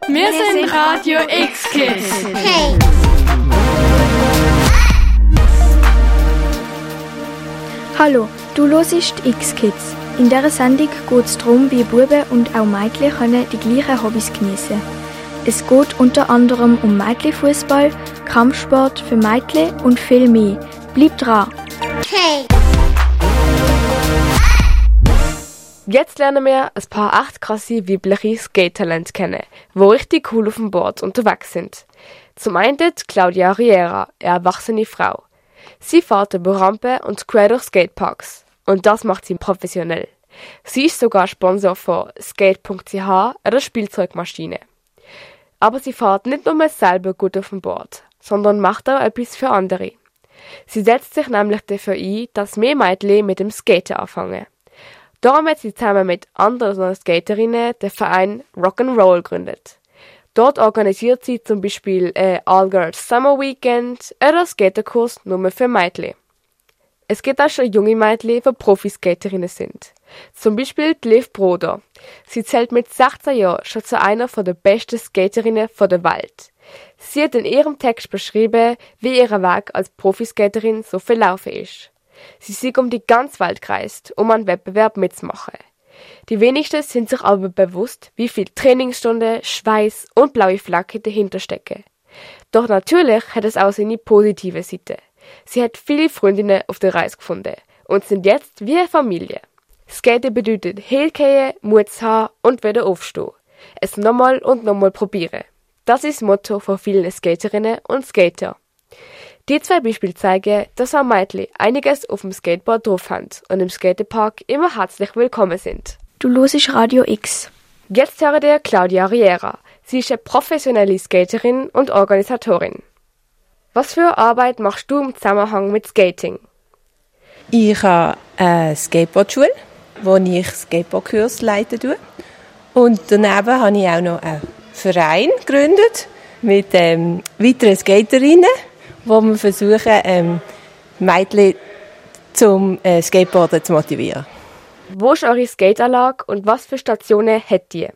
Wir sind Radio X-Kids. Hey! Hallo, du hörst X-Kids. In dieser Sendung geht es darum, wie Buben und auch Mädchen können die gleichen Hobbys genießen. Es geht unter anderem um Mädchenfußball, Kampfsport für Mädchen und viel mehr. Bleib dran! Hey! Jetzt lernen wir ein paar echt krasse weibliche Skate-Talente kennen, die richtig cool auf dem Board unterwegs sind. Zum einen Claudia Riera, eine erwachsene Frau. Sie fährt über Rampen und quer durch Skateparks. Und das macht sie professionell. Sie ist sogar Sponsor von skate.ch, einer Spielzeugmaschine. Aber sie fährt nicht nur selber gut auf dem Board, sondern macht auch etwas für andere. Sie setzt sich nämlich dafür ein, dass mehr Mädchen mit dem Skaten anfangen. Darum hat sie zusammen mit anderen Skaterinnen den Verein Rock'n'Roll gegründet. Dort organisiert sie zum Beispiel ein All-Girls Summer Weekend oder einen Skaterkurs nur für Mädchen. Es gibt auch schon junge Mädchen, die Profiskaterinnen sind. Zum Beispiel die Liv Broder. Sie zählt mit 16 Jahren schon zu einer der besten Skaterinnen der Welt. Sie hat in ihrem Text beschrieben, wie ihr Weg als Profiskaterin so verlaufen ist. Sie sind um die ganze Welt gereist, um an Wettbewerb mitzumachen. Die wenigsten sind sich aber bewusst, wie viel Trainingsstunden, Schweiß und blaue Flagge dahinter stecken. Doch natürlich hat es auch seine positive Seite. Sie hat viele Freundinnen auf der Reise gefunden und sind jetzt wie eine Familie. Skaten bedeutet Hinfallen, Mut zu haben und wieder aufstehen. Es nochmal und nochmal probieren. Das ist das Motto von vielen Skaterinnen und Skater. Die zwei Beispiele zeigen, dass auch Mädchen einiges auf dem Skateboard drauf haben und im Skatepark immer herzlich willkommen sind. Du hörst Radio X. Jetzt hören wir Claudia Riera. Sie ist eine professionelle Skaterin und Organisatorin. Was für Arbeit machst du im Zusammenhang mit Skating? Ich habe eine Skateboardschule, wo ich Skateboardkurs leite. Und daneben habe ich auch noch einen Verein gegründet mit weiteren Skaterinnen, wo wir versuchen, Mädchen zum Skateboarden zu motivieren. Wo ist eure Skateanlage und was für Stationen habt ihr?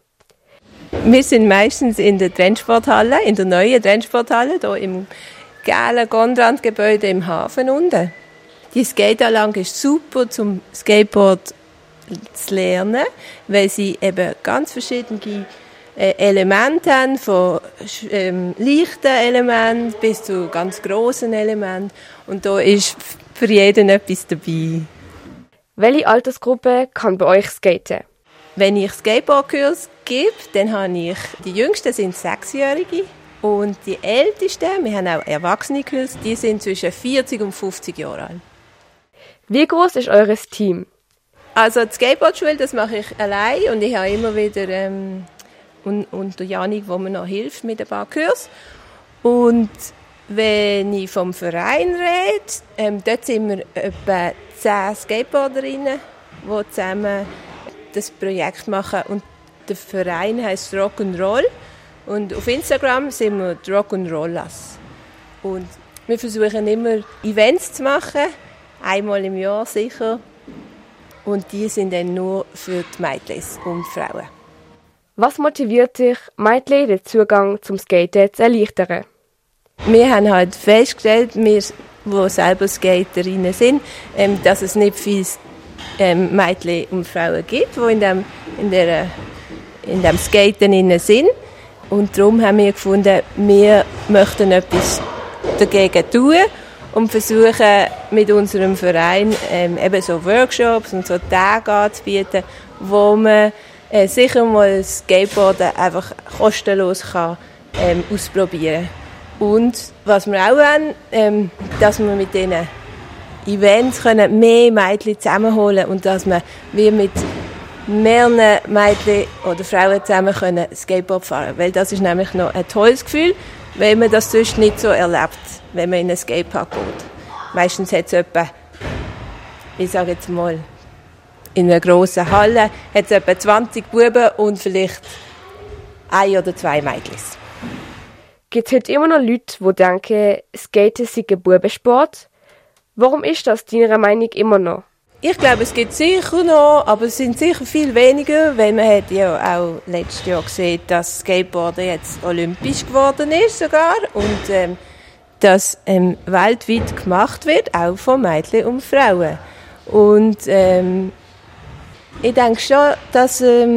Wir sind meistens in der Trendsporthalle, in der neuen Trendsporthalle, hier im gelben Gondrand-Gebäude im Hafen unten. Die Skateanlage ist super zum Skateboard zu lernen, weil sie eben ganz verschiedene Elemente haben, von leichten Elementen bis zu ganz grossen Elementen. Und da ist für jeden etwas dabei. Welche Altersgruppe kann bei euch skaten? Wenn ich Skateboardkurs gebe, dann habe ich, die Jüngsten sind 6-Jährige und die Ältesten, wir haben auch Erwachsenekurs, die sind zwischen 40 und 50 Jahren alt. Wie groß ist eures Team? Also die Skateboardschule, das mache ich allein und ich habe immer wieder und der Janik, der mir noch hilft mit ein paar Kursen. Und wenn ich vom Verein rede, dort sind wir etwa 10 Skateboarderinnen, die zusammen das Projekt machen. Und der Verein heisst Rock'n'Roll. Und auf Instagram sind wir die Rock'n'Rollers. Und wir versuchen immer Events zu machen, einmal im Jahr sicher. Und die sind dann nur für die Mädchen und die Frauen. Was motiviert dich, Mädchen den Zugang zum Skaten zu erleichtern? Wir haben halt festgestellt, wir, die selber Skaterinnen sind, dass es nicht viele Mädchen und Frauen gibt, die in dem Skaten sind. Und darum haben wir gefunden, wir möchten etwas dagegen tun und versuchen mit unserem Verein eben so Workshops und so Tage anzubieten, wo man sicher mal das Skateboarden einfach kostenlos kann, ausprobieren. Und was wir auch wollen, dass wir mit diesen Events können mehr Mädchen zusammenholen und dass wir wie mit mehreren Mädchen oder Frauen zusammen können Skateboard fahren. Weil das ist nämlich noch ein tolles Gefühl, weil man das sonst nicht so erlebt, wenn man in einen Skatepark geht. Meistens hat es etwa, ich sage jetzt mal, in einer grossen Halle hat es etwa 20 Buben und vielleicht 1 oder 2 Mädchen. Gibt es heute immer noch Leute, die denken, Skaten sei ein Bubensport? Warum ist das deiner Meinung immer noch? Ich glaube, es gibt sicher noch, aber es sind sicher viel weniger, weil man hat ja auch letztes Jahr gesehen, dass Skateboarden jetzt olympisch geworden ist sogar und das weltweit gemacht wird, auch von Mädchen und Frauen. Und ich denke schon, dass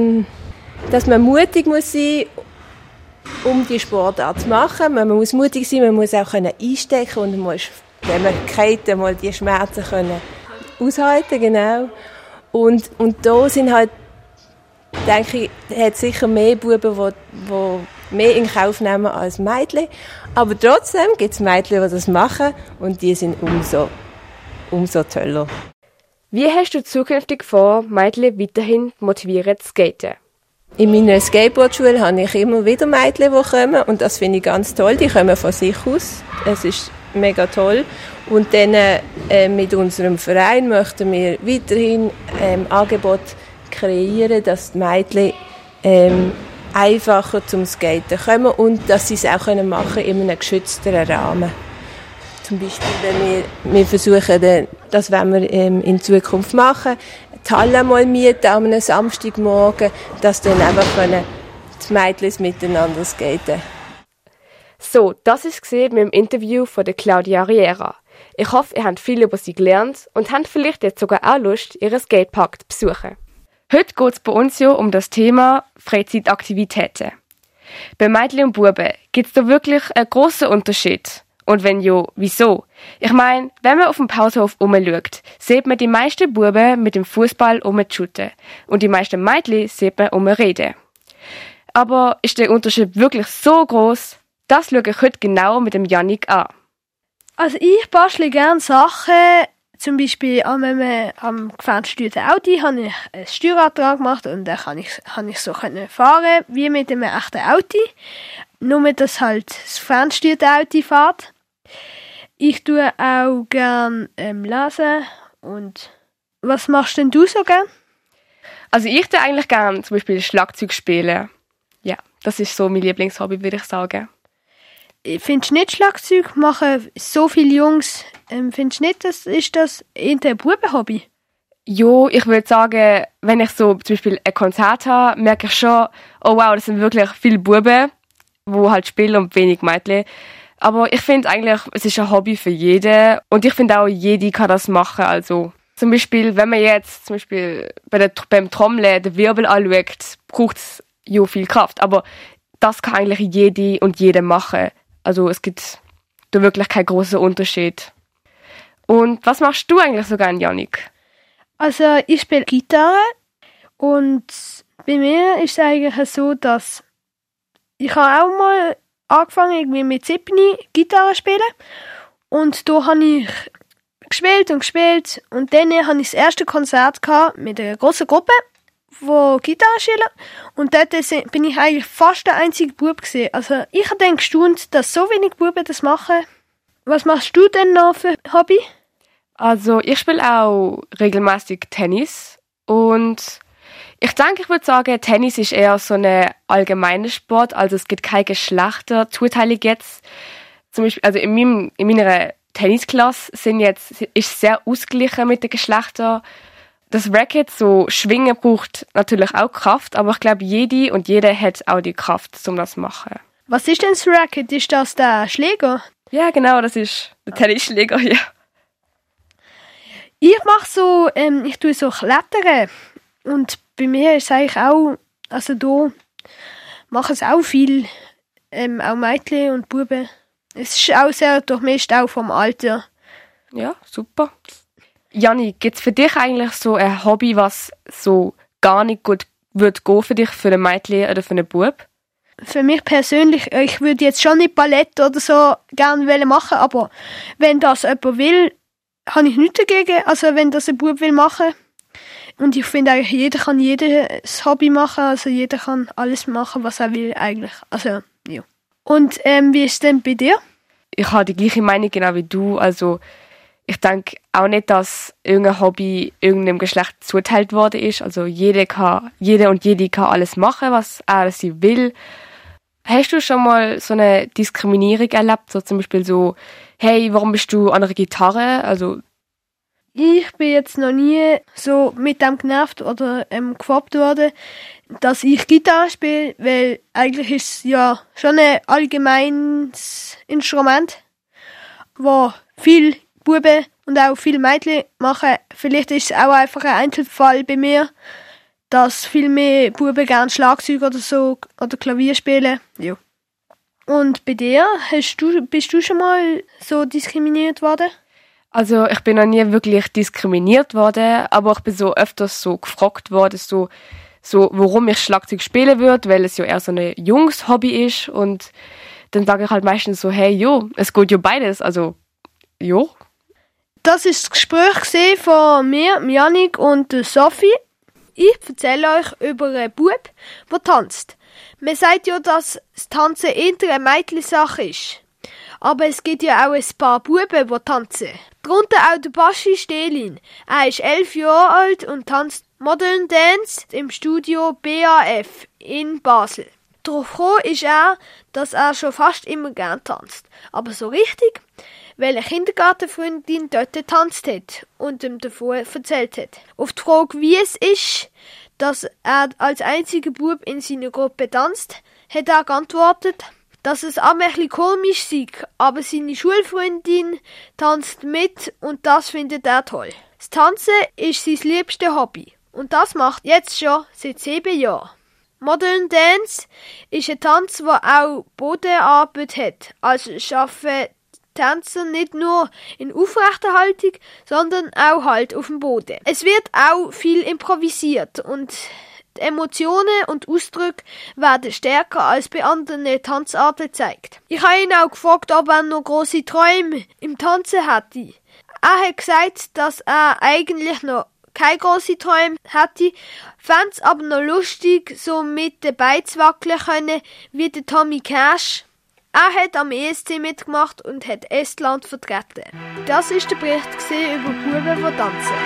man mutig muss sein, um die Sportart zu machen. Man muss mutig sein, man muss auch einstecken und man muss, wenn man geht, mal die Schmerzen können aushalten, genau. Und da sind halt, denke ich, hat sicher mehr Buben, die mehr in Kauf nehmen als Mädchen. Aber trotzdem gibt es Mädchen, die das machen und die sind umso toller. Wie hast du zukünftig vor, Mädchen weiterhin motivieren zu skaten? In meiner Skateboardschule habe ich immer wieder Mädchen, die kommen und das finde ich ganz toll. Die kommen von sich aus. Es ist mega toll. Und dann mit unserem Verein möchten wir weiterhin Angebote kreieren, dass die Mädchen einfacher zum Skaten kommen und dass sie es auch machen können in einem geschützteren Rahmen. Zum Beispiel, wenn wir versuchen, das wollen wir in Zukunft machen, die Halle mal mieten an einem Samstagmorgen, dass dann einfach die Mädchen miteinander skaten. So, das war es mit dem Interview von der Claudia Riera. Ich hoffe, ihr habt viel über sie gelernt und habt vielleicht jetzt sogar auch Lust, ihren Skatepark zu besuchen. Heute geht es bei uns ja um das Thema Freizeitaktivitäten. Bei Mädchen und Buben gibt es da wirklich einen grossen Unterschied. Und wenn ja, wieso? Ich meine, wenn man auf dem Pausenhof rumschaut, sieht man die meisten Buben mit dem Fußball rumshooten und die meisten Mädchen sieht man rumreden. Aber ist der Unterschied wirklich so groß? Das schaue ich heute genau mit dem Yannick an. Also ich bastle gerne Sachen, zum Beispiel am gefernsteuerten Auto habe ich ein Steuerrad dran gemacht und dann kann ich so fahren wie mit einem echten Auto. Nur, dass halt das fernsteuerte Auto fährt. Ich tue auch gerne lesen. Und was machst denn du so gern? Also ich tue eigentlich gerne zum Beispiel Schlagzeug spielen. Ja, das ist so mein Lieblingshobby, würde ich sagen. Findest du nicht, Schlagzeug machen so viele Jungs? Findest du nicht, ist das eher ein Bubenhobby? Jo, ich würde sagen, wenn ich so zum Beispiel ein Konzert habe, merke ich schon, oh wow, das sind wirklich viele Buben, die halt spielen und wenig Mädchen. Aber ich finde eigentlich, es ist ein Hobby für jeden und ich finde auch, jede kann das machen. Also zum Beispiel, wenn man jetzt zum Beispiel beim Trommeln den Wirbel anschaut, braucht es ja viel Kraft. Aber das kann eigentlich jede und jeder machen. Also es gibt da wirklich keinen grossen Unterschied. Und was machst du eigentlich so gerne, Yannick? Also ich spiele Gitarre und bei mir ist es eigentlich so, dass ich habe auch mal angefangen irgendwie mit 7 Gitarre zu spielen und da habe ich gespielt und dann hatte ich das erste Konzert mit einer grossen Gruppe, die Gitarre spielen und dort bin ich eigentlich fast der einzige Bub gewesen. Also ich habe dann gestaunt, dass so wenig Buben das machen. Was machst du denn noch für Hobby? Also ich spiele auch regelmäßig Tennis und ich denke, ich würde sagen, Tennis ist eher so ein allgemeiner Sport, also es gibt keine Geschlechterzuteilung jetzt. Zum Beispiel, also in meiner Tennisklasse ist sehr ausgeglichen mit den Geschlechtern. Das Racket, so Schwingen, braucht natürlich auch Kraft, aber ich glaube, jede und jeder hat auch die Kraft, um das zu machen. Was ist denn das Racket? Ist das der Schläger? Ja, genau, das ist der Tennisschläger, ja. Ich mache so, ich tue so Klettern und bei mir ist es eigentlich auch, also da machen es auch viel, auch Mädchen und Buben. Es ist auch sehr durchmischt, auch vom Alter. Ja, super. Janni, gibt es für dich eigentlich so ein Hobby, was so gar nicht gut würde gehen für dich, für ein Mädchen oder für einen Bub? Für mich persönlich, ich würde jetzt schon nicht Ballett oder so gerne machen, aber wenn das jemand will, habe ich nichts dagegen. Also wenn das ein Bub will machen. Und ich finde eigentlich, jeder kann jedes Hobby machen, also jeder kann alles machen, was er will eigentlich. Also, ja. Und wie ist es denn bei dir? Ich habe die gleiche Meinung genau wie du. Also ich denke auch nicht, dass irgendein Hobby irgendeinem Geschlecht zuteilt worden ist. Also jeder und jede kann alles machen, was er sie will. Hast du schon mal so eine Diskriminierung erlebt? So zum Beispiel so, hey, warum bist du an einer Gitarre? Also Ich bin jetzt noch nie so mit dem genervt oder gefoppt worden, dass ich Gitarre spiele, weil eigentlich ist es ja schon ein allgemeines Instrument, wo viele Buben und auch viele Mädchen machen. Vielleicht ist es auch einfach ein Einzelfall bei mir, dass viel mehr Buben gerne Schlagzeug oder so oder Klavier spielen. Ja. Und bei dir, bist du schon mal so diskriminiert worden? Also ich bin noch nie wirklich diskriminiert worden, aber ich bin so öfters so gefragt worden, so warum ich Schlagzeug spielen würde, weil es ja eher so ein Jungs-Hobby ist. Und dann sage ich halt meistens so, hey, jo, es geht ja beides, also, jo. Das ist das Gespräch von mir, Janik und Sophie. Ich erzähle euch über einen Bub, der tanzt. Man sagt ja, dass das Tanzen eher eine Mädchensache ist. Aber es gibt ja auch ein paar Buben, die tanzen. Darunter auch der Baschi Stehlin. Er ist 11 Jahre alt und tanzt Modern Dance im Studio BAF in Basel. Darauf gekommen ist er, dass er schon fast immer gern tanzt. Aber so richtig, weil eine Kindergartenfreundin dort getanzt hat und ihm davon erzählt hat. Auf die Frage, wie es ist, dass er als einziger Bub in seiner Gruppe tanzt, hat er geantwortet, dass es auch ein bisschen komisch sei, aber seine Schulfreundin tanzt mit und das findet er toll. Das Tanzen ist sein liebstes Hobby und das macht jetzt schon seit 7 Jahren. Modern Dance ist ein Tanz, der auch Bodenarbeit hat, also schaffen Tänzer nicht nur in aufrechter Haltung, sondern auch halt auf dem Boden. Es wird auch viel improvisiert und die Emotionen und Ausdrücke werden stärker als bei anderen Tanzarten gezeigt. Ich habe ihn auch gefragt, ob er noch grosse Träume im Tanzen hätte. Er hat gesagt, dass er eigentlich noch keine grossen Träume hätte, fände es aber noch lustig, so mit dabei zu wackeln können, wie der Tommy Cash. Er hat am ESC mitgemacht und hat Estland vertreten. Das war der Bericht über Buben, die tanzen.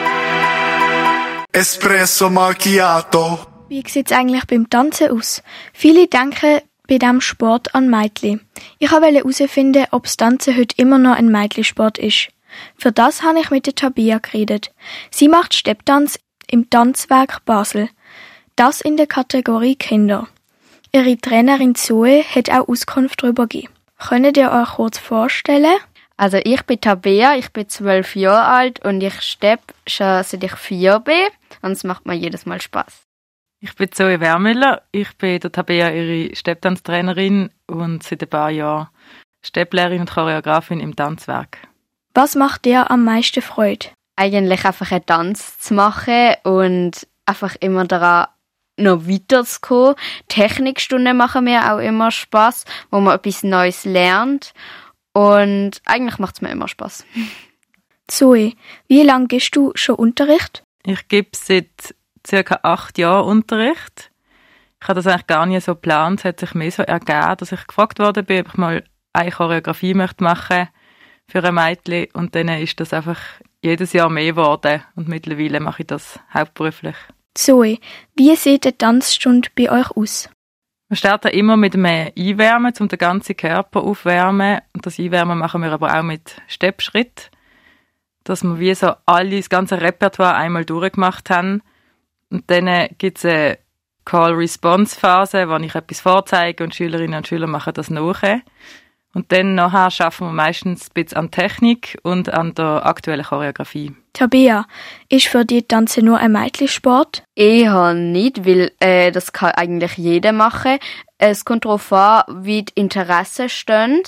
Espresso Macchiato. Wie sieht es eigentlich beim Tanzen aus? Viele denken bei diesem Sport an Mädchen. Ich wollte herausfinden, ob das Tanzen heute immer noch ein Mädchensport ist. Für das habe ich mit der Tabea geredet. Sie macht Stepptanz im Tanzwerk Basel. Das in der Kategorie Kinder. Ihre Trainerin Zoe hat auch Auskunft darüber gegeben. Könnt ihr euch kurz vorstellen? Also ich bin Tabea, ich bin 12 Jahre alt und ich steppe schon seit ich 4 bin und es macht mir jedes Mal Spaß. Ich bin Zoe Wermüller, ich bin der Tabea ihre Stepptanztrainerin und seit ein paar Jahren Stepplehrerin und Choreografin im Tanzwerk. Was macht dir am meisten Freude? Eigentlich einfach einen Tanz zu machen und einfach immer daran noch weiterzukommen. Technikstunden machen mir auch immer Spass, wo man etwas Neues lernt. Und eigentlich macht es mir immer Spass. Zoe, wie lange gibst du schon Unterricht? Ich gebe seit ca. 8 Jahren Unterricht. Ich habe das eigentlich gar nicht so geplant. Es hat sich mehr so ergeben, dass ich gefragt worden bin, ob ich mal eine Choreografie machen möchte für ein Mädchen. Und dann ist das einfach jedes Jahr mehr geworden. Und mittlerweile mache ich das hauptberuflich. Zoe, wie sieht eine Tanzstunde bei euch aus? Wir starten immer mit einem Einwärmen, um den ganzen Körper aufwärmen. Und das Einwärmen machen wir aber auch mit Steppschritt, dass wir wie so das ganze Repertoire einmal durchgemacht haben. Und dann gibt es eine Call-Response-Phase, wo ich etwas vorzeige und Schülerinnen und Schüler machen das nachher. Und dann nachher arbeiten wir meistens ein bisschen an Technik und an der aktuellen Choreografie. Tabea, ist für dich Tanzen nur ein Mädchensport? Eher nicht, weil das kann eigentlich jeder machen. Es kommt darauf an, wie die Interessen stehen.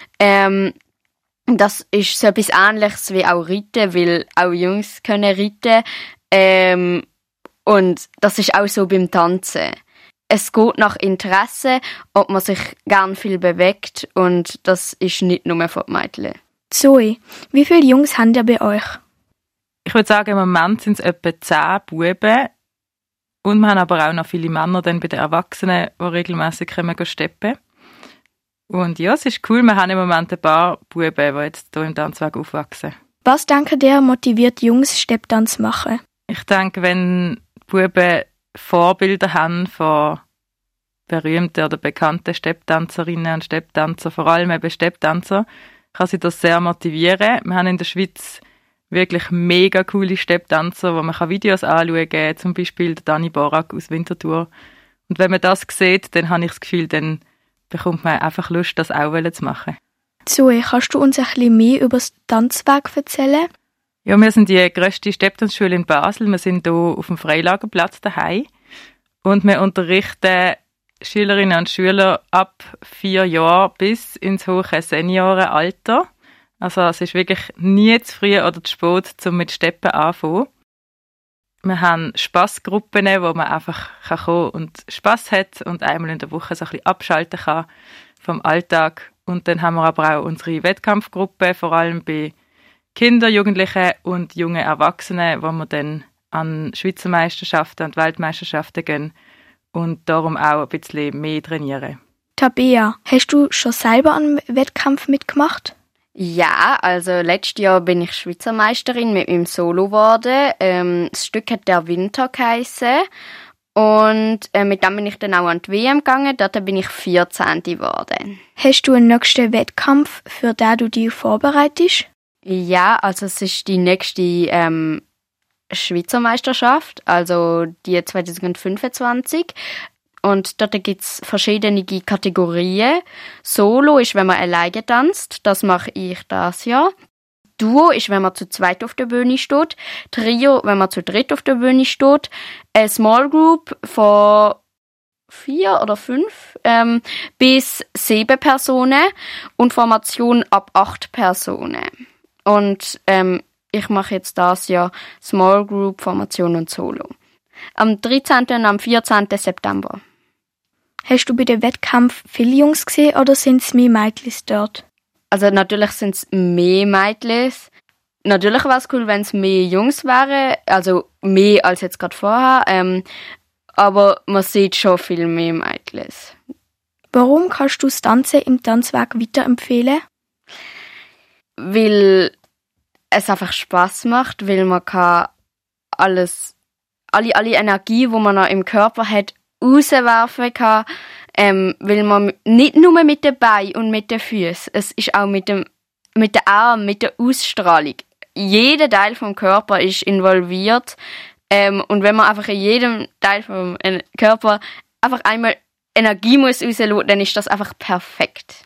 Das ist so etwas Ähnliches wie auch Reiten, weil auch Jungs können reiten. Und das ist auch so beim Tanzen. Es geht nach Interesse, ob man sich gern viel bewegt und das ist nicht nur für die Mädchen. Zoe, wie viele Jungs habt ihr bei euch? Ich würde sagen, im Moment sind es etwa 10 Buben. Und wir haben aber auch noch viele Männer dann bei den Erwachsenen, die regelmässig steppen. Und ja, es ist cool, wir haben im Moment ein paar Buben, die jetzt hier im Tanzwerk aufwachsen. Was denkt ihr motiviert Jungs, Stepptanz zu machen? Ich denke, wenn Buben Vorbilder haben von berühmten oder bekannten Stepptänzerinnen und Stepptänzer, vor allem eben Stepptänzer, kann sie das sehr motivieren. Wir haben in der Schweiz wirklich mega coole Stepptanzer, wo man Videos anschauen kann, zum Beispiel der Dani Borak aus Winterthur. Und wenn man das sieht, dann habe ich das Gefühl, dann bekommt man einfach Lust, das auch zu machen. Zoe, kannst du uns ein bisschen mehr über das Tanzwerk erzählen? Ja, wir sind die grösste Stepptanzschule in Basel. Wir sind hier auf dem Freilagerplatz daheim. Und wir unterrichten Schülerinnen und Schüler ab 4 Jahren bis ins hohe Seniorenalter. Also es ist wirklich nie zu früh oder zu spät, um mit Steppen anzufangen. Wir haben Spassgruppen, wo man einfach kommen und Spass hat und einmal in der Woche so ein bisschen abschalten kann vom Alltag. Und dann haben wir aber auch unsere Wettkampfgruppe, vor allem bei Kindern, Jugendlichen und jungen Erwachsenen, wo wir dann an Schweizer Meisterschaften und Weltmeisterschaften gehen und darum auch ein bisschen mehr trainieren. Tabea, hast du schon selber einen Wettkampf mitgemacht? Ja, also letztes Jahr bin ich Schweizer Meisterin mit meinem Solo geworden. Das Stück hat «Der Winter» geheissen. Und mit dem bin ich dann auch an die WM gegangen. Dort bin ich 14. geworden. Hast du einen nächsten Wettkampf, für den du dich vorbereitest? Ja, also es ist die nächste Schweizer Meisterschaft, also die 2025. Und dort gibt es verschiedene Kategorien. Solo ist, wenn man alleine tanzt. Das mache ich das Jahr. Duo ist, wenn man zu zweit auf der Bühne steht. Trio, wenn man zu dritt auf der Bühne steht. Eine Small Group von 4 oder 5 bis 7 Personen. Und Formation ab 8 Personen. Und ich mache jetzt das Jahr Small Group, Formation und Solo. Am 13. und am 14. September. Hast du bei dem Wettkampf viele Jungs gesehen oder sind es mehr Mädchen dort? Also natürlich sind es mehr Mädchen. Natürlich wäre es cool, wenn es mehr Jungs wären, also mehr als jetzt gerade vorher. Aber man sieht schon viel mehr Mädchen. Warum kannst du das Tanzen im Tanzwerk weiterempfehlen? Weil es einfach Spass macht, weil man kann alle Energie, die man noch im Körper hat, rauswerfen kann, weil man nicht nur mit den Beinen und mit den Füßen, es ist auch mit den Armen, mit der Ausstrahlung. Jeder Teil vom Körper ist involviert und wenn man einfach in jedem Teil vom Körper einfach einmal Energie muss rauslassen, dann ist das einfach perfekt.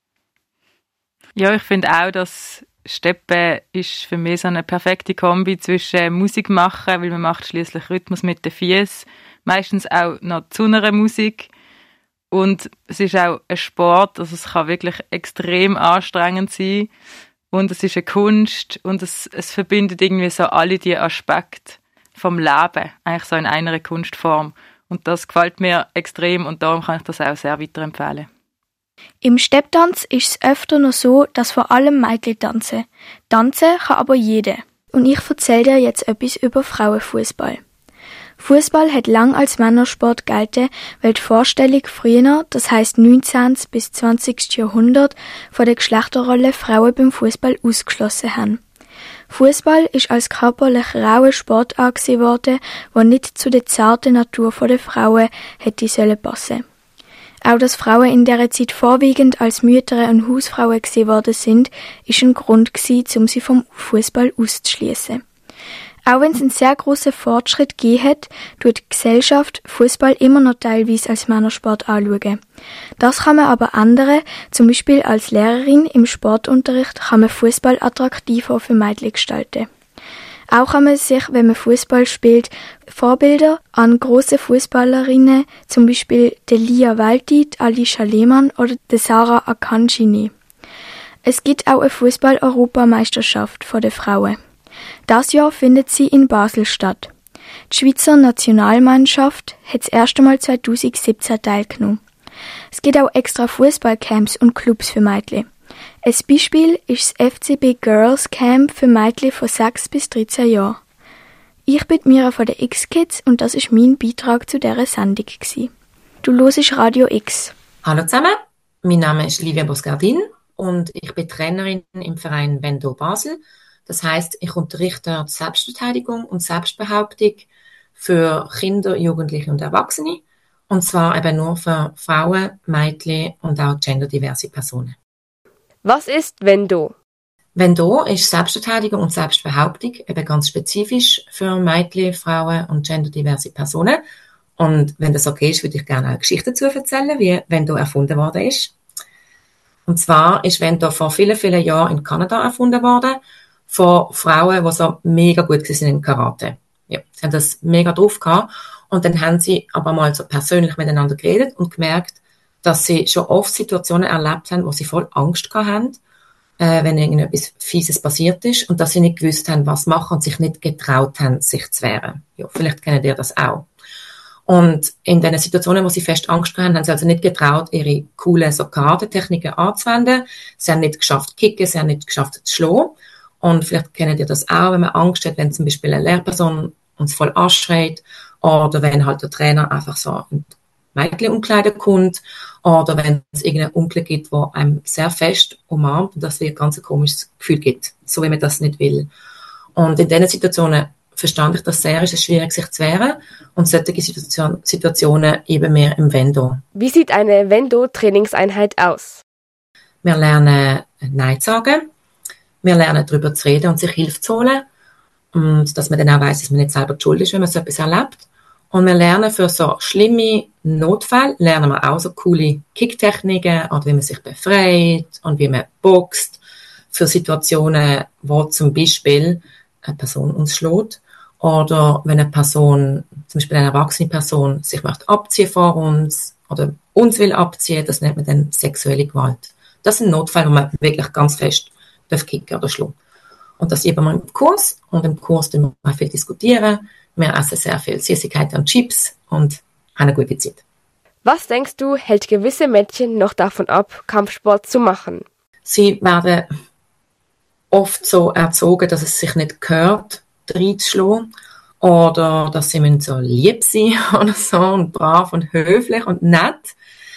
Ja, ich finde auch, dass Steppen ist für mich so eine perfekte Kombi zwischen Musik machen, weil man macht schliesslich Rhythmus mit den Füßen, meistens auch noch zu einer Musik. Und es ist auch ein Sport, also es kann wirklich extrem anstrengend sein. Und es ist eine Kunst und es verbindet irgendwie so alle die Aspekte vom Leben, eigentlich so in einer Kunstform. Und das gefällt mir extrem und darum kann ich das auch sehr weiterempfehlen. Im Stepptanz ist es öfter noch so, dass vor allem Mädchen tanzen. Tanzen kann aber jeder. Und ich erzähle dir jetzt etwas über Frauenfußball. Fußball hat lang als Männersport gelten, weil die Vorstellung früher, das heisst 19. bis 20. Jahrhundert, von der Geschlechterrolle Frauen beim Fußball ausgeschlossen haben. Fußball ist als körperlich rauer Sport angesehen worden, der nicht zu der zarten Natur der Frauen hätte passen. Auch dass Frauen in dieser Zeit vorwiegend als Mütter und Hausfrauen gesehen worden sind, ist ein Grund gewesen, um sie vom Fußball auszuschließen. Auch wenn es einen sehr grossen Fortschritt gegeben hat, tut die Gesellschaft Fußball immer noch teilweise als Männersport anschauen. Das kann man aber ändern, zum Beispiel als Lehrerin im Sportunterricht kann man Fußball attraktiver für Mädchen gestalten. Auch kann man sich, wenn man Fußball spielt, Vorbilder an grossen Fußballerinnen, zum Beispiel der Lia Walti, Alicia Lehmann oder der Sarah Akanji nehmen. Es gibt auch eine Fußball-Europameisterschaft der Frauen. Das Jahr findet sie in Basel statt. Die Schweizer Nationalmannschaft hat das erste Mal 2017 teilgenommen. Es gibt auch extra Fußballcamps und Clubs für Mädchen. Ein Beispiel ist das FCB Girls Camp für Mädchen von 6 bis 13 Jahren. Ich bin Mira von den X-Kids und das ist mein Beitrag zu dieser Sendung. Du hörst Radio X. Hallo zusammen, mein Name ist Livia Bosgardin und ich bin Trainerin im Verein Vendo Basel. Das heisst, ich unterrichte Selbstverteidigung und Selbstbehauptung für Kinder, Jugendliche und Erwachsene. Und zwar eben nur für Frauen, Mädchen und auch genderdiverse Personen. Was ist Vendo? Vendo ist Selbstverteidigung und Selbstbehauptung, eben ganz spezifisch für Mädchen, Frauen und genderdiverse Personen. Und wenn das okay ist, würde ich gerne eine Geschichte dazu erzählen, wie Vendo erfunden worden ist. Und zwar ist Vendo vor vielen, vielen Jahren in Kanada erfunden worden, von Frauen, die so mega gut waren in Karate. Ja, sie haben das mega drauf gehabt. Und dann haben sie aber mal so persönlich miteinander geredet und gemerkt, dass sie schon oft Situationen erlebt haben, wo sie voll Angst gehabt haben, wenn irgendetwas Fieses passiert ist und dass sie nicht gewusst haben, was machen und sich nicht getraut haben, sich zu wehren. Ja, vielleicht kennt ihr das auch. Und in den Situationen, wo sie fest Angst hatten, haben sie also nicht getraut, ihre coolen so Karate-Techniken anzuwenden. Sie haben nicht geschafft zu kicken, sie haben nicht geschafft zu schlagen. Und vielleicht kennt ihr das auch, wenn man Angst hat, wenn zum Beispiel eine Lehrperson uns voll anschreit oder wenn halt der Trainer einfach so in die Mädchenumkleide kommt oder wenn es irgendein Onkel gibt, wo einem sehr fest umarmt und das ein ganz komisches Gefühl gibt, so wie man das nicht will. Und in diesen Situationen verstand ich das sehr, ist es schwierig, sich zu wehren und solche Situationen eben mehr im Vendo. Wie sieht eine Vendo-Trainingseinheit aus? Wir lernen Nein zu sagen, wir lernen darüber zu reden und sich Hilfe zu holen und dass man dann auch weiss, dass man nicht selber die Schuld ist, wenn man so etwas erlebt. Und wir lernen für so schlimme Notfälle, lernen wir auch so coole Kicktechniken oder wie man sich befreit und wie man boxt für Situationen, wo zum Beispiel eine Person uns schlägt oder wenn eine Person, zum Beispiel eine erwachsene Person, sich möchte abziehen vor uns oder uns will abziehen, das nennt man dann sexuelle Gewalt. Das sind Notfälle, wo man wirklich ganz fest kicken oder schlagen. Und das üben wir im Kurs und im Kurs diskutieren wir viel diskutieren. Wir essen sehr viel Süßigkeiten und Chips und haben eine gute Zeit. Was denkst du, hält gewisse Mädchen noch davon ab, Kampfsport zu machen? Sie werden oft so erzogen, dass es sich nicht gehört, reinzuschlagen oder dass sie so lieb sein oder so und brav und höflich und nett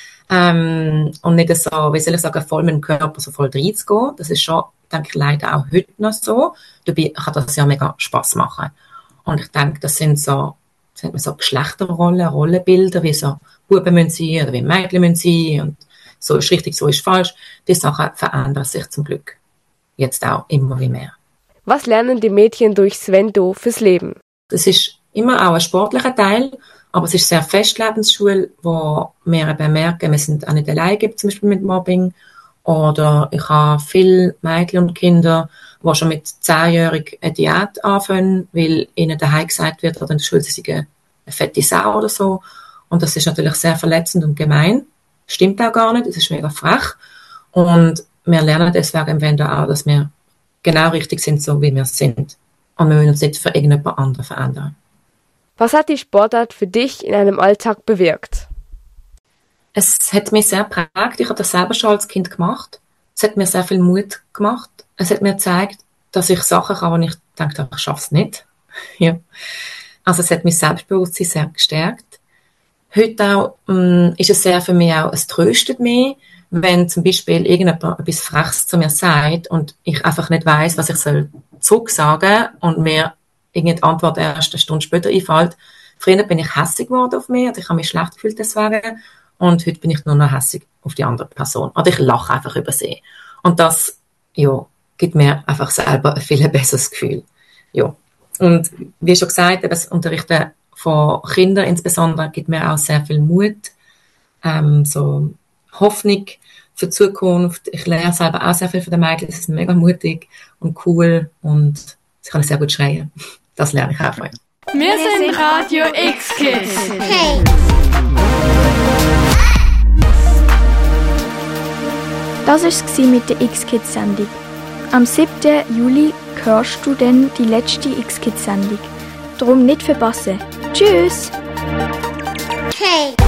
und nicht so, wie soll ich sagen, voll mit dem Körper so voll reinzugehen. Das ist schon, denke ich, leider auch heute noch so. Dabei kann das ja mega Spass machen. Und ich denke, das sind so Geschlechterrollen, Rollenbilder, wie so Buben müssen sein oder wie Mädchen müssen sein und so ist richtig, so ist falsch. Die Sachen verändern sich zum Glück jetzt auch immer wie mehr. Was lernen die Mädchen durch Vendo fürs Leben? Es ist immer auch ein sportlicher Teil, aber es ist sehr fest Lebensschule, wo wir eben merken, wir sind auch nicht alleine, zum Beispiel mit Mobbing. Oder ich habe viele Mädchen und Kinder, die schon mit 10-jährig eine Diät anfangen, weil ihnen daheim gesagt wird, oder in der Schule, sie sind eine fette Sau oder so. Und das ist natürlich sehr verletzend und gemein. Stimmt auch gar nicht, es ist mega frech. Und wir lernen deswegen im Vendo auch, dass wir genau richtig sind, so wie wir sind. Und wir müssen uns nicht für irgendjemand anderen verändern. Was hat die Sportart für dich in einem Alltag bewirkt? Es hat mich sehr geprägt. Ich habe das selber schon als Kind gemacht. Es hat mir sehr viel Mut gemacht. Es hat mir gezeigt, dass ich Sachen kann, wo ich denke, ich schaffe es nicht. Ja. Also es hat mein Selbstbewusstsein sehr gestärkt. Heute auch ist es sehr für mich auch, es tröstet mich, wenn zum Beispiel irgendjemand etwas Freches zu mir sagt und ich einfach nicht weiss, was ich soll zurücksagen und mir irgendeine Antwort erst eine Stunde später einfällt. Früher bin ich hässig geworden auf mich und ich habe mich schlecht gefühlt deswegen. Und heute bin ich nur noch hässig auf die andere Person. Oder ich lache einfach über sie. Und das, ja, gibt mir einfach selber ein viel besseres Gefühl. Ja. Und wie schon gesagt, das Unterrichten von Kindern insbesondere gibt mir auch sehr viel Mut, so Hoffnung für die Zukunft. Ich lerne selber auch sehr viel von den Mädchen. Das ist mega mutig und cool und sie können sehr gut schreien. Das lerne ich auch von ihnen. Wir sind Radio X-Kids. Hey! Das war es mit der X-Kids-Sendung. Am 7. Juli hörst du dann die letzte X-Kids-Sendung. Darum nicht verpassen. Tschüss! Hey!